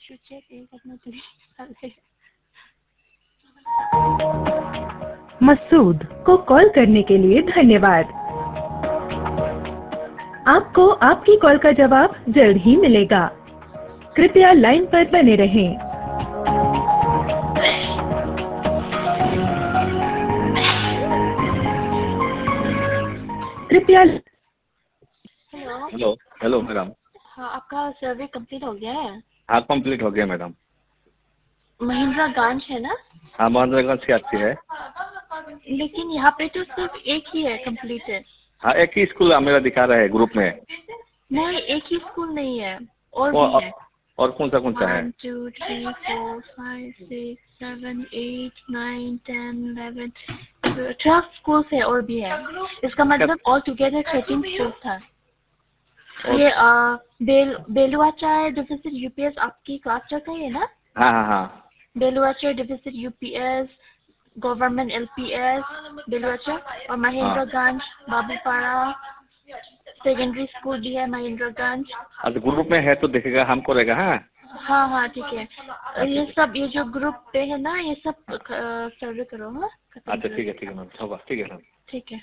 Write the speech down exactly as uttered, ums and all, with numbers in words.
सुचेत एक अपना तुझे मसूद को कॉल करने के लिए धन्यवाद। आपको आपकी कॉल का जवाब जल्द ही मिलेगा। कृपया लाइन पर बने रहें। कृपया हेलो। Hello hello madam. हाँ, आपका सर्वे कंप्लीट हो गया है? हाँ कंप्लीट हो गया मैडम। महिंद्रा गांज है ना? हाँ महेंद्रगंज की अच्छी है। लेकिन यहाँ पे तो सिर्फ एक ही है कंप्लीट है। हाँ एक ही स्कूल मेरा दिखा रहा है ग्रुप में। नहीं, एक ही स्कूल नहीं है, और वो, भी है। और कौन सा कौन सा है? One two three four five six seven eight nine ten eleven twelve school है, और भी है। इसका मतलब ऑल टुगेदर थर्टीन स्कूल था। ये आ, बेल बेलुआचार डिफिसिट यूपीएस आपकी क्लास चल रही है ना? हाँ हाँ हाँ। Beluachar deficit UPS, government LPS Beluachar, और महेंद्रगंज बाबूपाड़ा सेकेंडरी स्कूल भी है महेंद्रगंज। अच्छा ग्रुप में है तो देखेगा हमको रहेगा। हाँ हाँ हाँ ठीक है। ये सब ये जो ग्रुप पे है ना, ये सब सर्वे करो। हाँ अच्छा ठीक है ठीक है मैम, होगा ठीक है मैम। ठीक है।